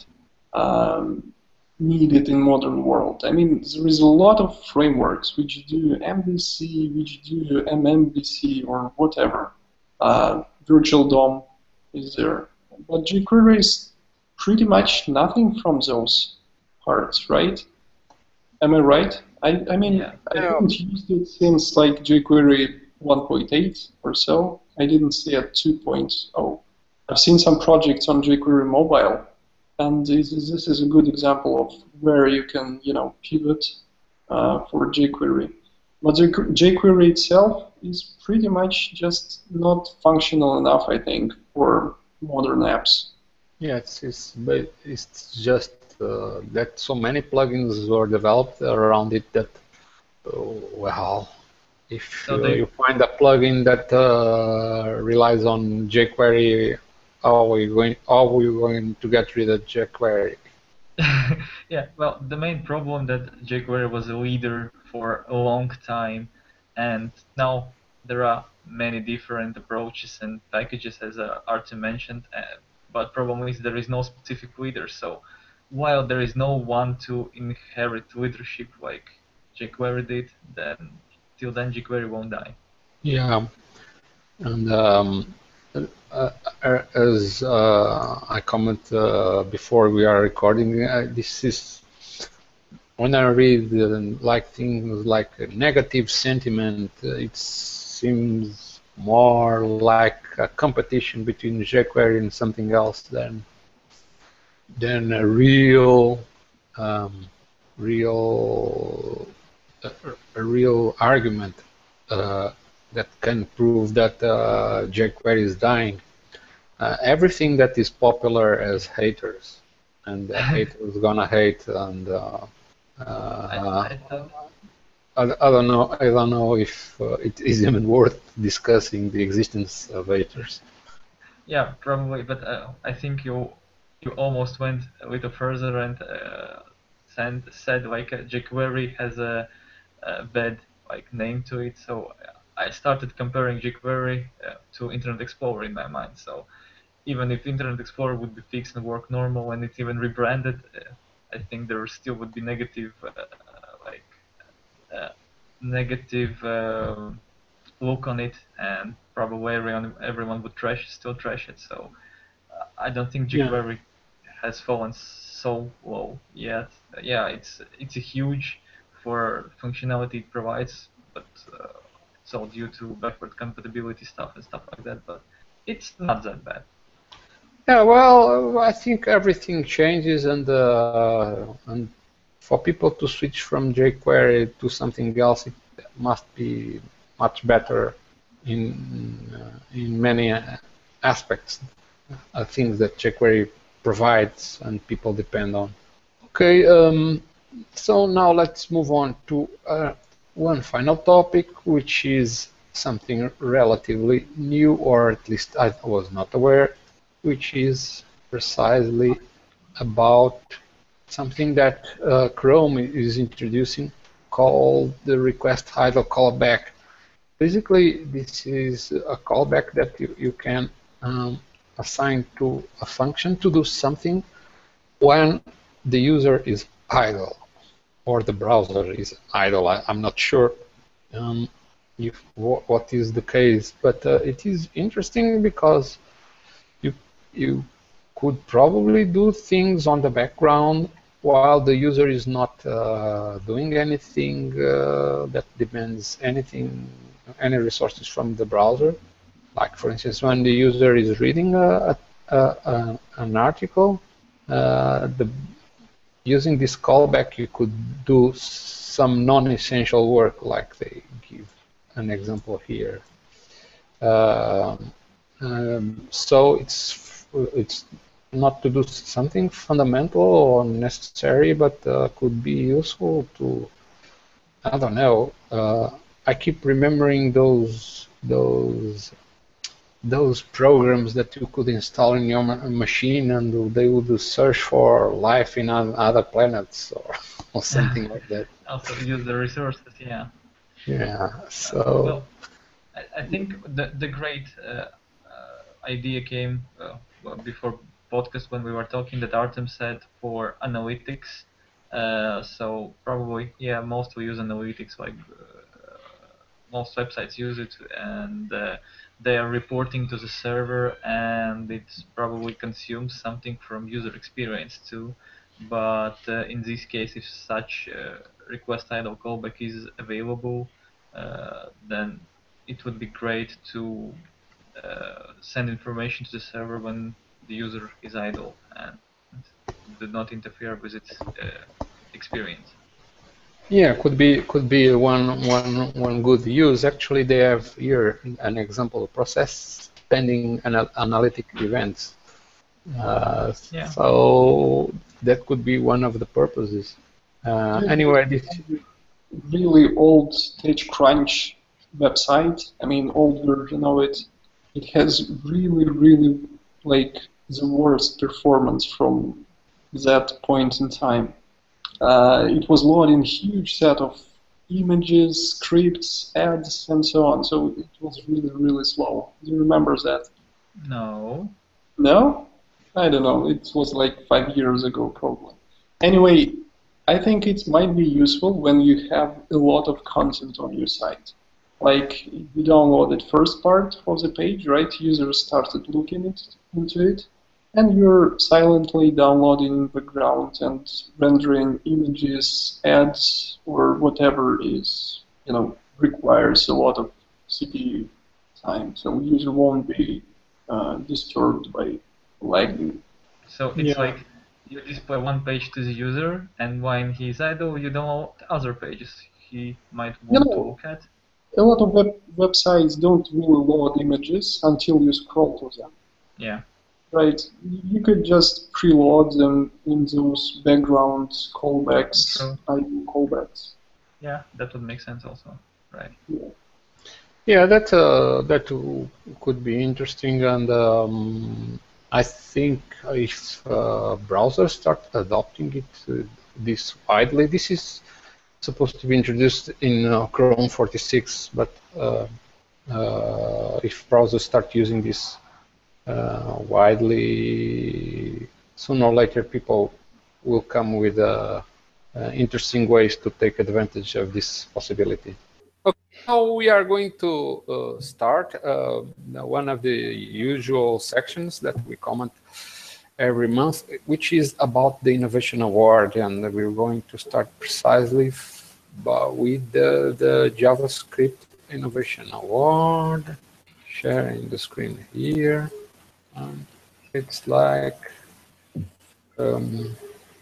um, needed in modern world. I mean, there is a lot of frameworks which do M V C, which do M M V C or whatever. Uh, Virtual D O M is there, but jQuery is pretty much nothing from those parts, right? Am I right? I, I mean, Yeah. I Yeah, haven't used it since like jQuery one point eight or so. I didn't see it two point oh. I've seen some projects on jQuery mobile, and this is, this is a good example of where you can, you know, pivot uh, for jQuery. But the jQuery itself is pretty much just not functional enough, I think, for modern apps. yeah, it's it's, but it's just uh, that so many plugins were developed around it that uh, well, if So uh, they you find a plugin that uh, relies on jQuery, how are we going how are we going to get rid of jQuery? yeah, well, the main problem that jQuery was a leader for a long time, and now there are many different approaches and packages, as uh, Artem mentioned. Uh, but problem is there is no specific leader. So while there is no one to inherit leadership like jQuery did, then till then jQuery won't die. Yeah, and um, uh, uh, as uh, I comment uh, before we are recording, uh, this is when I read uh, like things like a negative sentiment, uh, it seems more like a competition between jQuery and something else than than a real um, real a, a real argument uh, that can prove that uh, jQuery is dying. Uh, everything that is popular has haters, and the haters gonna hate, and uh, I, uh, I thought I, I don't know. I don't know if uh, it is even worth discussing the existence of haters. Yeah, probably, but uh, I think you you almost went a little further and uh, send, said like uh, jQuery has a, a bad like name to it. So uh, I started comparing jQuery uh, to Internet Explorer in my mind. So even if Internet Explorer would be fixed and work normal and it's even rebranded, uh, I think there still would be negative, uh, like, uh, negative uh, look on it, and probably everyone everyone would trash still trash it. So uh, I don't think Yeah. jQuery has fallen so low yet. Uh, yeah, it's it's a huge for functionality it provides, but uh, it's all due to backward compatibility stuff and stuff like that. But it's not that bad. Yeah, well, I think everything changes, and uh, and for people to switch from jQuery to something else, it must be much better in uh, in many uh, aspects. Uh, things that jQuery provides and people depend on. Okay, um, so now let's move on to uh, one final topic, which is something relatively new, or at least I was not aware, which is precisely about something that uh, Chrome is introducing called the request idle callback. Basically, this is a callback that you, you can um, assign to a function to do something when the user is idle or the browser is idle. I, I'm not sure um, if what is the case, but uh, it is interesting because you you could probably do things on the background while the user is not uh, doing anything uh, that demands anything, any resources from the browser. Like, for instance, when the user is reading a, a, a, an article, uh, the, using this callback, you could do some non-essential work, like they give an example here. Uh, um, so it's it's not to do something fundamental or necessary, but uh, could be useful to, I don't know. Uh, I keep remembering those those those programs that you could install in your ma machine, and they would search for life in other planets or, or something like that. Also use the resources, yeah. Yeah. So. Uh, well, I, I think the the great uh, uh, idea came uh, well, before podcast when we were talking that Artem said for analytics. Uh, so probably, yeah, most will use analytics, like uh, most websites use it, and uh, they are reporting to the server, and it probably consumes something from user experience too. But uh, in this case, if such uh, request idle callback is available, uh, then it would be great to uh, send information to the server when the user is idle and do not interfere with its uh, experience. Yeah, could be could be one one one good use. Actually, they have here an example of process pending anal analytic events. Uh, yeah. So that could be one of the purposes. Uh, anyway, this really old TageCrunch website. I mean, old version of it. It has really, really like the worst performance from that point in time. Uh, it was loading huge set of images, scripts, ads, and so on. So it was really, really slow. Do you remember that? No. No? I don't know. It was like five years ago, probably. Anyway, I think it might be useful when you have a lot of content on your site. Like, you downloaded first part of the page, right? Users started looking it, into it, and you're silently downloading in the background and rendering images, ads, or whatever is, you know, requires a lot of C P U time. So the user won't be uh, disturbed by lagging. So it's Yeah. like you display one page to the user, and when he's idle, you download other pages he might want No. to look at. A lot of web websites don't really load images until you scroll to them. Yeah. Right. You could just preload them in those background callbacks, True. idle callbacks. Yeah, that would make sense also. Right. Yeah. Yeah, that uh, that could be interesting, and um, I think if uh, browsers start adopting it uh, this widely, this is supposed to be introduced in uh, Chrome forty-six, but uh, uh, if browsers start using this uh, widely. Sooner or later, people will come with uh, uh, interesting ways to take advantage of this possibility. Okay, now we are going to uh, start uh, one of the usual sections that we comment every month, which is about the Innovation Award, and we're going to start precisely with the, the JavaScript Innovation Award. Sharing the screen here. Um, it's like um,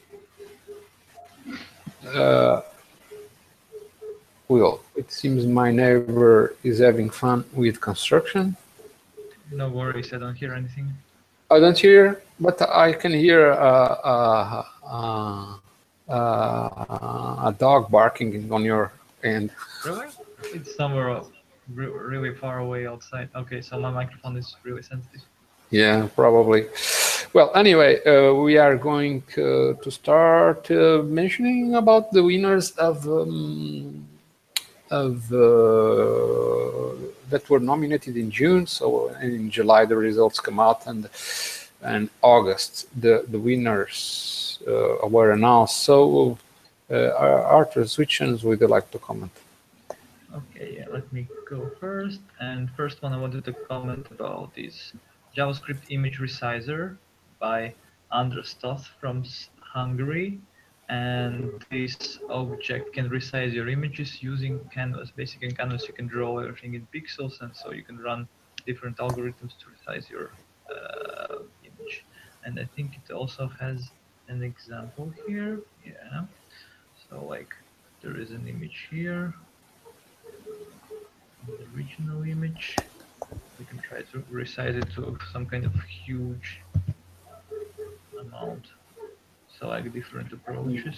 uh, well, it seems my neighbor is having fun with construction. No worries, I don't hear anything. I don't hear, but I can hear uh, uh, uh, uh, a dog barking on your end. Really? It's somewhere really far away outside. Okay, so my microphone is really sensitive. Yeah, probably. Well, anyway, uh, we are going uh, to start uh, mentioning about the winners of um, of uh, that were nominated in June. So in July the results come out, and and August the the winners uh, were announced. So uh, Artur, which ones would you like to comment? Okay, yeah, let me go first. And first one I wanted to comment about is JavaScript image resizer by Andras Toth from Hungary. And this object can resize your images using Canvas. Basically in Canvas you can draw everything in pixels, and so you can run different algorithms to resize your uh, image. And I think it also has an example here. Yeah. So like there is an image here. The original image. We can try to resize it to some kind of huge amount. So like different approaches.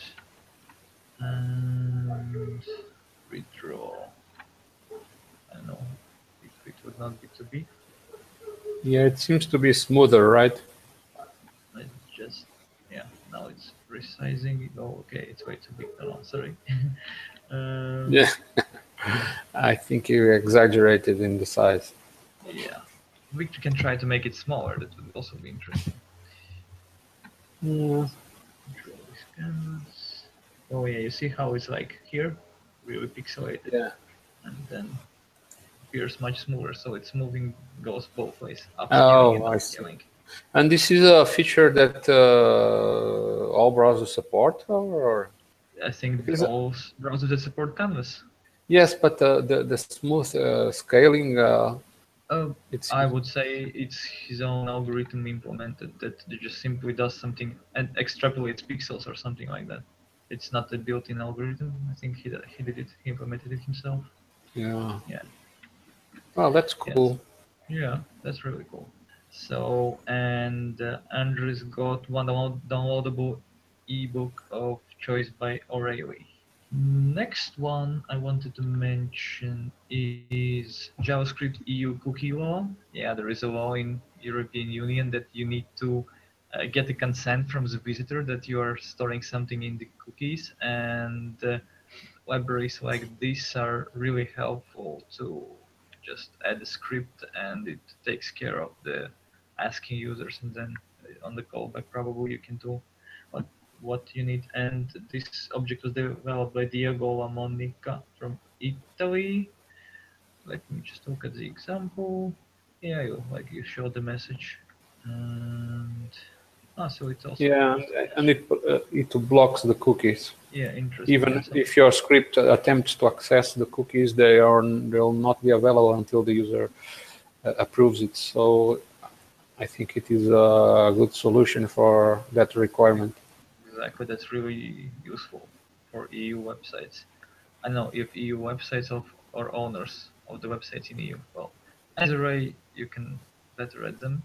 And redraw. I don't know if it would not be too big. Yeah, it seems to be smoother, right? Let's just, yeah, now it's resizing it. Oh, okay, it's way too big. No, sorry. um, yeah. I think you exaggerated in the size. Yeah, we can try to make it smaller. That would also be interesting. Yeah. Control this canvas. Oh yeah, you see how it's like here, really pixelated. Yeah. And then appears much smoother, so it's moving, goes both ways. Oh, and I see. And this is a feature that uh, all browsers support, or? I think all browsers that support Canvas. Yes, but uh, the the smooth uh, scaling. Uh, uh, it's I would say it's his own algorithm implemented that just simply does something and extrapolates pixels or something like that. It's not a built-in algorithm. I think he he did it. He implemented it himself. Yeah. Yeah. Well, that's cool. Yes. Yeah, that's really cool. So, and uh, Andres got one downloadable ebook of choice by O'Reilly. Next one I wanted to mention is JavaScript E U cookie law. Yeah, there is a law in European Union that you need to uh, get a consent from the visitor that you are storing something in the cookies, and uh, libraries like this are really helpful to just add a script, and it takes care of the asking users, and then on the callback probably you can do what what you need. And this object was developed by Diego Lamonica from Italy. Let me just look at the example. Yeah, you, like you showed the message, and ah, so it's also yeah, and it uh, it blocks the cookies. Yeah, interesting. Even if your script attempts to access the cookies, they are they'll not be available until the user uh, approves it. So I think it is a good solution for that requirement. Exactly, that's really useful for E U websites. I know if E U websites of or owners of the websites in E U. Well, either way, you can better read them.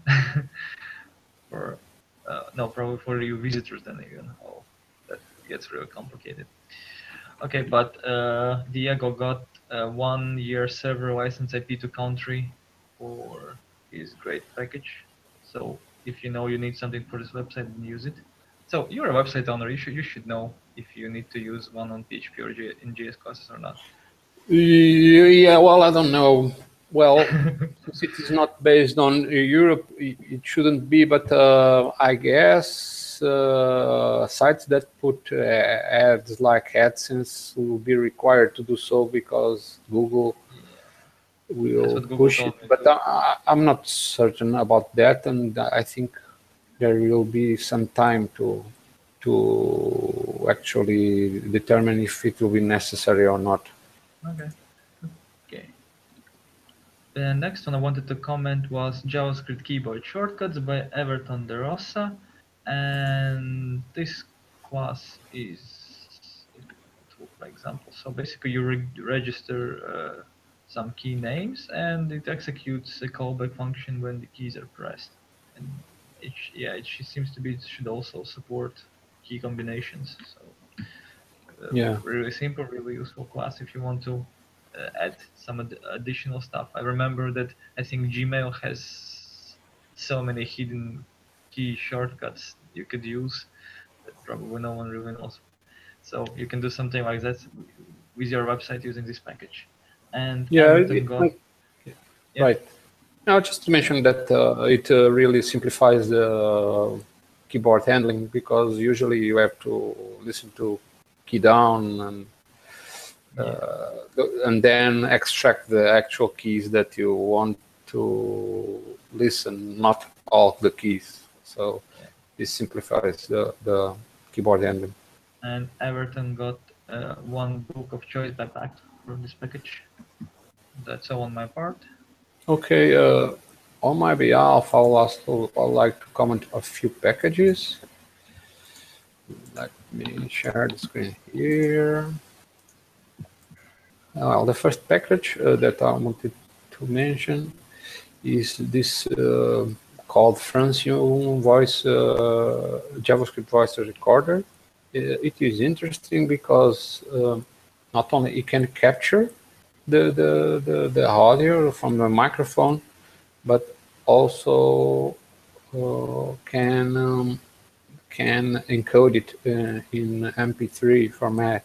for uh, no, probably for E U visitors then even. Oh, that gets really complicated. Okay, but uh, Diego got a one-year server license I P to country for his great package. So if you know you need something for this website, then use it. So you're a website owner. You should you should know if you need to use one on P H P or J in J S classes or not. Yeah, well, I don't know. Well, since it is not based on Europe, it, it shouldn't be. But uh, I guess uh, sites that put uh, ads like AdSense will be required to do so because Google will Google push it. But I, I'm not certain about that, and I think there will be some time to to actually determine if it will be necessary or not. Okay. Okay. The next one I wanted to comment was JavaScript keyboard shortcuts by Everton De Rosa, and this class is, for example, so basically you re register uh, some key names and it executes a callback function when the keys are pressed. And it, yeah, it seems to be it should also support key combinations. So uh, yeah, really simple, really useful class if you want to uh, add some ad additional stuff. I remember that I think Gmail has so many hidden key shortcuts you could use that probably no one really knows. So you can do something like that with your website using this package. And yeah, Everton it, got yeah. Right. Now, just to mention that uh, it uh, really simplifies the keyboard handling because usually you have to listen to key down and uh, yeah. and then extract the actual keys that you want to listen, not all the keys. So yeah. This simplifies the, the keyboard handling. And Everton got uh, one book of choice by Pact for this package. That's all on my part. Okay, uh, on my behalf, I'll also I'd like to comment a few packages. Let me share the screen here. Well, the first package uh, that I wanted to mention is this uh, called Francium Voice uh, JavaScript Voice Recorder. It is interesting because uh, not only it can capture the, the, the, the audio from the microphone, but also uh, can um, can encode it uh, in M P three format.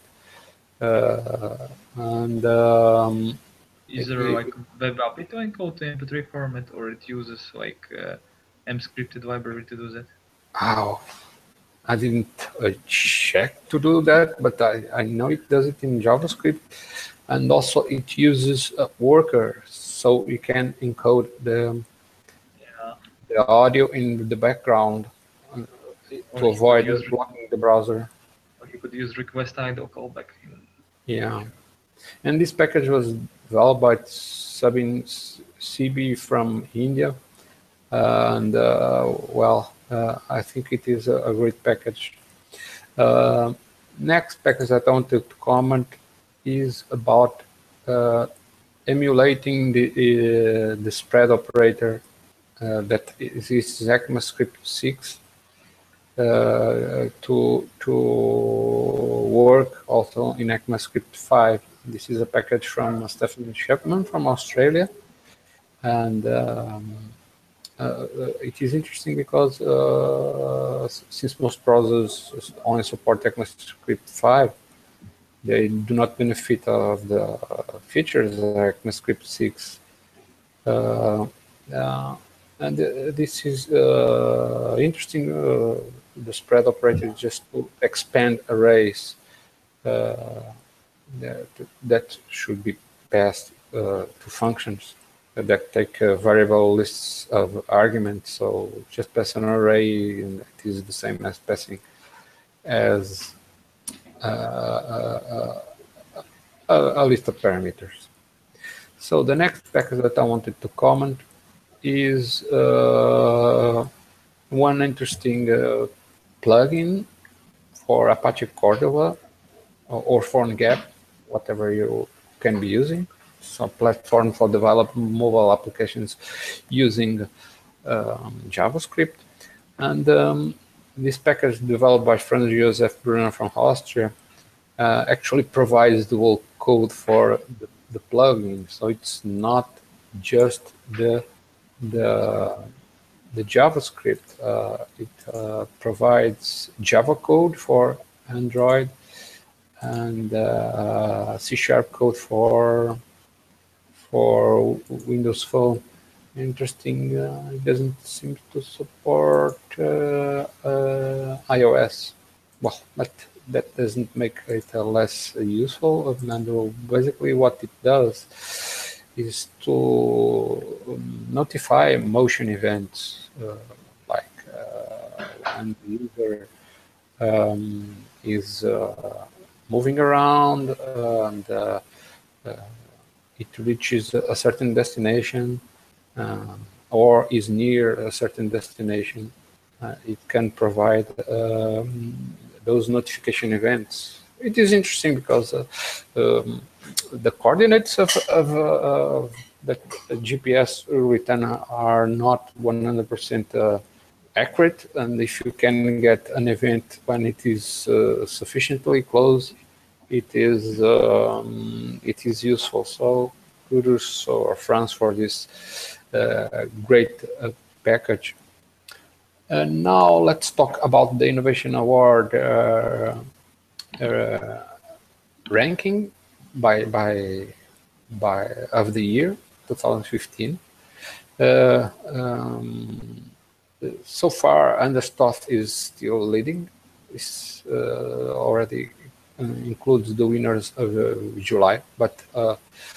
Uh, and um, is there it, like web A P I to encode to M P three format, or it uses like uh, mscripted library to do that? Oh, I didn't uh, check to do that, but I, I know it does it in JavaScript, and also it uses a worker, so you can encode the yeah. the audio in the background uh, to avoid blocking the browser. Or you could use request idle callback. Yeah, and this package was developed by Sabin C B from India, uh, and uh, well, uh, I think it is a, a great package. Uh, next package that I wanted to comment is about uh, emulating the uh, the spread operator uh, that is, is ECMAScript six uh, to to work also in ECMAScript five. This is a package from Stephanie Shepman from Australia, and um, uh, it is interesting because uh, since most browsers only support ECMAScript five, they do not benefit of the features of ECMAScript six. Uh, uh, and uh, this is uh, interesting. Uh, the spread operator is just to expand arrays uh, that, that should be passed uh, to functions that take uh, variable lists of arguments. So just pass an array, and it is the same as passing as uh, uh, a, a list of parameters. So the next package that I wanted to comment is uh, one interesting uh, plugin for Apache Cordova or, or PhoneGap, whatever you can be using. So platform for developing mobile applications using um, JavaScript. And um, this package developed by Franz Josef Brunner from Austria uh, actually provides the whole code for the, the plugin. So it's not just the the the JavaScript. Uh, it uh, provides Java code for Android and uh, C Sharp code for for Windows Phone. interesting. Uh, it doesn't seem to support uh, uh, iOS. Well, but that doesn't make it uh, less useful. And basically, what it does is to notify motion events, uh, like uh, when the user um, is uh, moving around and uh, uh, it reaches a certain destination uh, or is near a certain destination. Uh, it can provide um, those notification events. It is interesting because uh, um, the coordinates of, of, uh, of the G P S return are not one hundred percent uh, accurate, and if you can get an event when it is uh, sufficiently close, it is um, it is useful. So kudos or France for this uh, great uh, package. And now let's talk about the Innovation Award uh, uh, ranking by by by of the year twenty fifteen. Uh, um, so far, Understoth is still leading. It's uh, already uh, includes the winners of uh, July, but uh,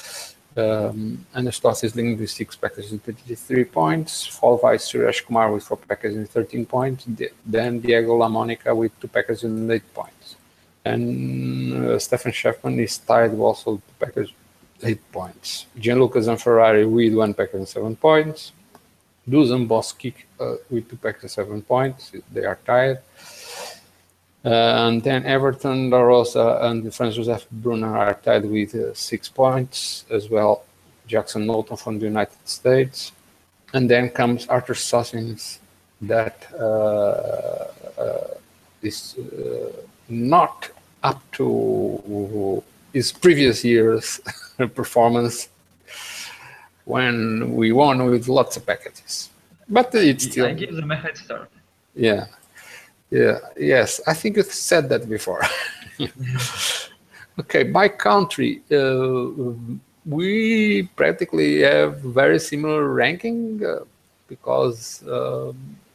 um, Understoth is leading with six packages with twenty-three points, followed by Suresh Kumar with four packages and thirteen points, then Diego LaMonica with two packages and eight points. And uh, Stefan Schaffman is tied also with two packages, eight points. Gianluca Zanferrari with one package and seven points. Dusan Boski uh, with two packages and seven points. They are tied. Uh, and then Everton, La Rosa, and Franz Josef Brunner are tied with uh, six points as well. Jackson Knowlton from the United States. And then comes Arthur Sossins, that uh, uh, is uh, not up to his previous year's performance when we won with lots of packages. But it's still... I give them a head start. Yeah. Yeah, yes, I think you said that before. Okay, by country, uh, we practically have very similar ranking uh, because uh,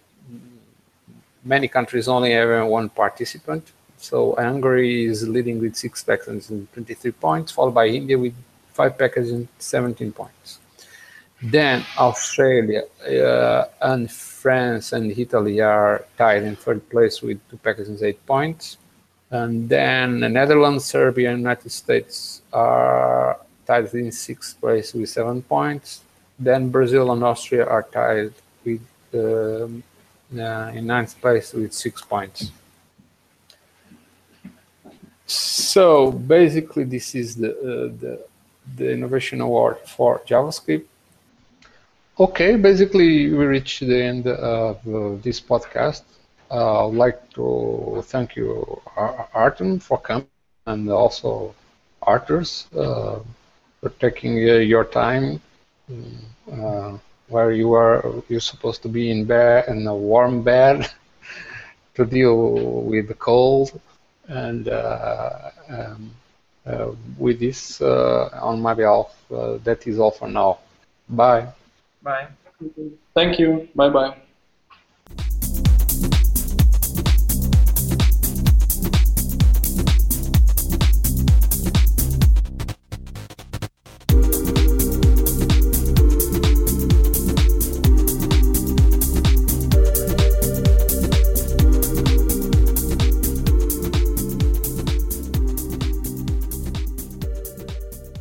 many countries only have one participant. So Hungary is leading with six packages and twenty-three points, followed by India with five packages and seventeen points. Then Australia uh, and France and Italy are tied in third place with two packages and eight points. And then the Netherlands, Serbia, and United States are tied in sixth place with seven points. Then Brazil and Austria are tied with um, uh, in ninth place with six points. So basically, this is the uh, the, the Innovation Award for JavaScript. Okay, basically we reached the end of uh, this podcast. Uh, I'd like to thank you, Artem, for coming, and also Arthurs uh, for taking uh, your time uh, where you are you're supposed to be in bed in a warm bed to deal with the cold. And uh, um, uh, with this, uh, on my behalf, uh, that is all for now. Bye. Bye. Thank you. Bye-bye.